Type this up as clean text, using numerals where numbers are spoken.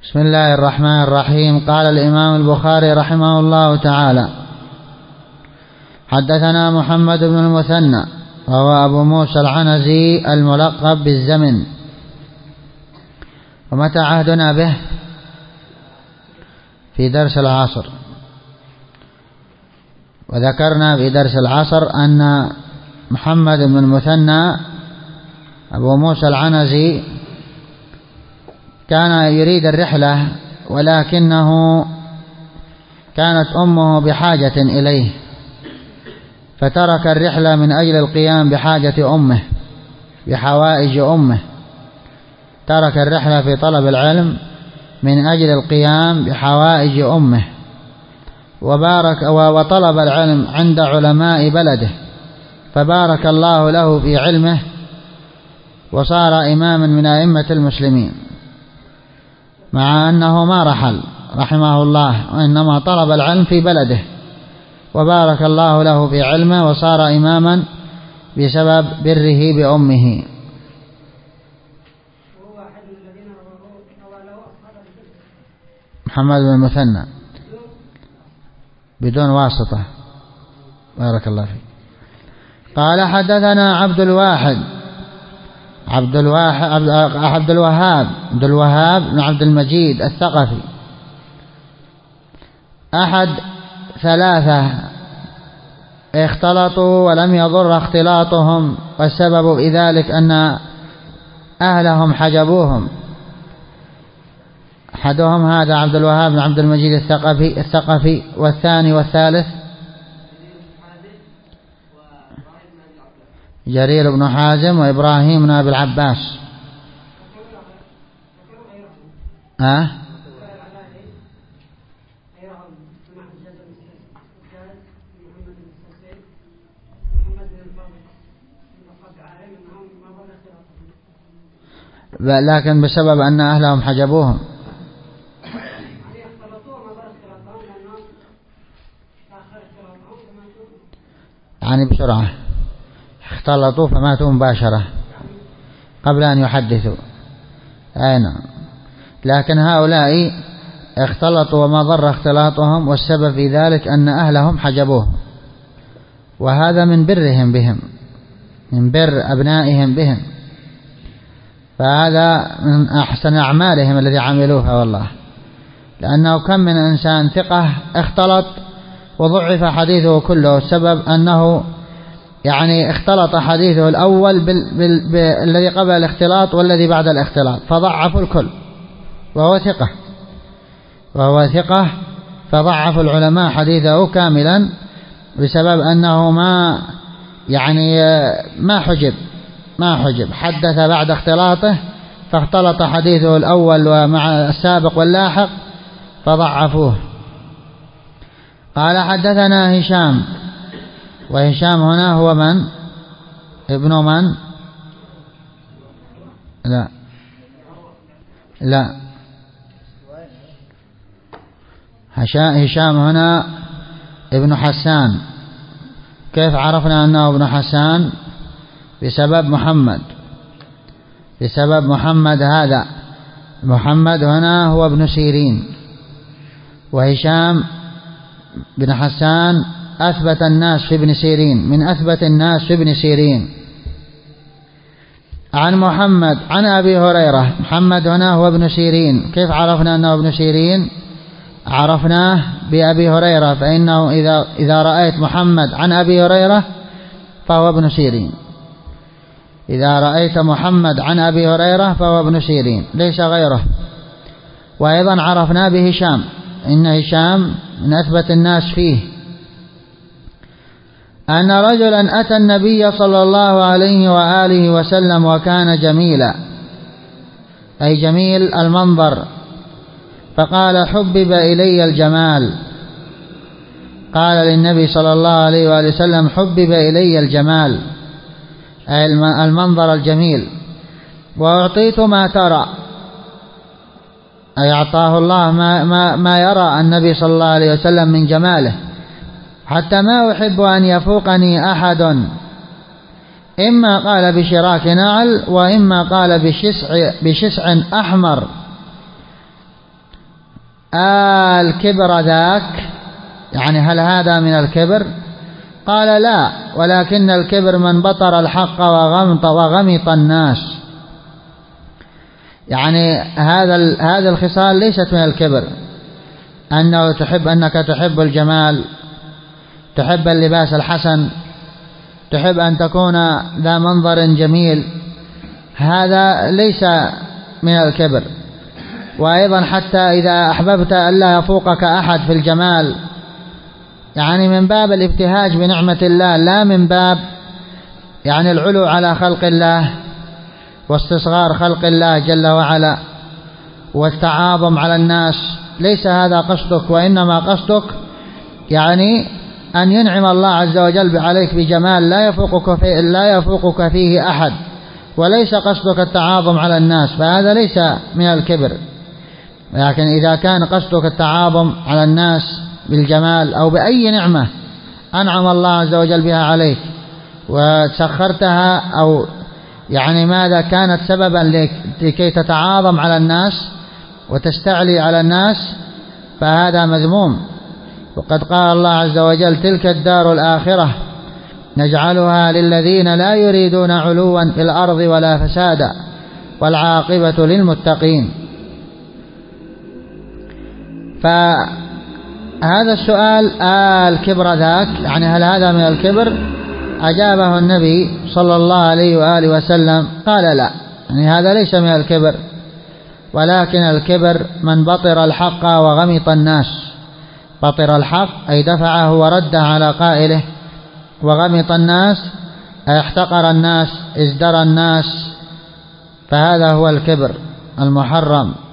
بسم الله الرحمن الرحيم. قال الإمام البخاري رحمه الله تعالى: حدثنا محمد بن المثنى وهو أبو موسى العنزي الملقب بالزمن. ومتى عهدنا به؟ في درس العصر. وذكرنا في درس العصر أن محمد بن المثنى أبو موسى العنزي كان يريد الرحلة، ولكنه كانت أمه بحاجة إليه، فترك الرحلة من أجل القيام بحاجة أمه، بحوائج أمه. ترك الرحلة في طلب العلم من أجل القيام بحوائج أمه، وطلب العلم عند علماء بلده، فبارك الله له في علمه وصار إماما من أئمة المسلمين، مع أنه ما رحل رحمه الله، وإنما طلب العلم في بلده، وبارك الله له في علمه وصار إماما بسبب بره بأمه. محمد بن المثنى بدون واسطة. بارك الله فيك. قال: حدثنا عبد الوهاب بن عبد المجيد الثقفي، أحد ثلاثة اختلطوا ولم يضر اختلاطهم، والسبب في ذلك أن أهلهم حجبوهم. أحدهم هذا عبد الوهاب بن عبد المجيد الثقفي، والثاني والثالث جرير بن حازم وإبراهيم بن أبي العباس. لكن بسبب أن أهلهم حجبوهم. يعني بسرعة اختلطوا فماتوا مباشرة قبل أن يحدثوا. نعم. لكن هؤلاء اختلطوا وما ضر اختلاطهم، والسبب في ذلك أن أهلهم حجبوهم، وهذا من برهم بهم، من بر أبنائهم بهم، فهذا من أحسن أعمالهم الذي عملوها والله. لأنه كم من إنسان ثقة اختلط وضعف حديثه كله، السبب أنه يعني اختلط حديثه الأول بالذي قبل الاختلاط والذي بعد الاختلاط، فضعفوا الكل، وهو ثقة فضعف العلماء حديثه كاملا بسبب أنه ما حجب، حدث بعد اختلاطه، فاختلط حديثه الأول ومع السابق واللاحق فضعفوه. قال: حدثنا هشام، وهشام هنا هو من؟ ابن من؟ لا هشام هنا ابن حسان. كيف عرفنا أنه ابن حسان؟ بسبب محمد هذا. محمد هنا هو ابن سيرين، وهشام بن حسان أثبت الناس في ابن سيرين، من أثبت الناس في ابن سيرين. عن محمد عن أبي هريرة. محمد هنا هو ابن سيرين. كيف عرفنا أنه ابن سيرين؟ عرفناه بأبي هريرة، فإنه إذا رأيت محمد عن أبي هريرة فهو ابن سيرين. إذا رأيت محمد عن أبي هريرة فهو ابن سيرين، ليس غيره. وأيضا عرفنا بهشام، إن هشام من أثبت الناس فيه، أن رجلا أتى النبي صلى الله عليه وآله وسلم وكان جميلا، أي جميل المنظر، فقال: حبب إلي الجمال. قال للنبي صلى الله عليه وآله وسلم: حبب إلي الجمال، أي المنظر الجميل، وأعطيت ما ترى، أي أعطاه الله ما يرى النبي صلى الله عليه وسلم من جماله، حتى ما أحب أن يفوقني أحد. إما قال بشراك نعل، وإما قال بشسع أحمر، الكبر ذاك، يعني هل هذا من الكبر؟ قال لا، ولكن الكبر من بطر الحق وغمط الناس. يعني هذه الخصال ليست من الكبر، أنك تحب الجمال، تحب اللباس الحسن، تحب أن تكون ذا منظر جميل، هذا ليس من الكبر. وأيضا حتى إذا أحببت ألا يفوقك أحد في الجمال، يعني من باب الابتهاج بنعمة الله، لا من باب يعني العلو على خلق الله واستصغار خلق الله جل وعلا والتعاظم على الناس، ليس هذا قصدك، وإنما قصدك يعني أن ينعم الله عز وجل عليك بجمال لا يفوقك فيه أحد، وليس قصدك التعاظم على الناس، فهذا ليس من الكبر. لكن إذا كان قصدك التعاظم على الناس بالجمال أو بأي نعمة أنعم الله عز وجل بها عليك وسخرتها، أو يعني ماذا كانت سببا لكي تتعاظم على الناس وتستعلي على الناس، فهذا مذموم. وقد قال الله عز وجل: تلك الدار الآخرة نجعلها للذين لا يريدون علوا في الأرض ولا فسادا والعاقبة للمتقين. فهذا السؤال الكبر ذاك، يعني هل هذا من الكبر؟ أجابه النبي صلى الله عليه وآله وسلم قال لا، يعني هذا ليس من الكبر، ولكن الكبر من بطر الحق وغمط الناس. بطر الحق أي دفعه ورده على قائله، وغمط الناس أي احتقر الناس، ازدرى الناس، فهذا هو الكبر المحرم.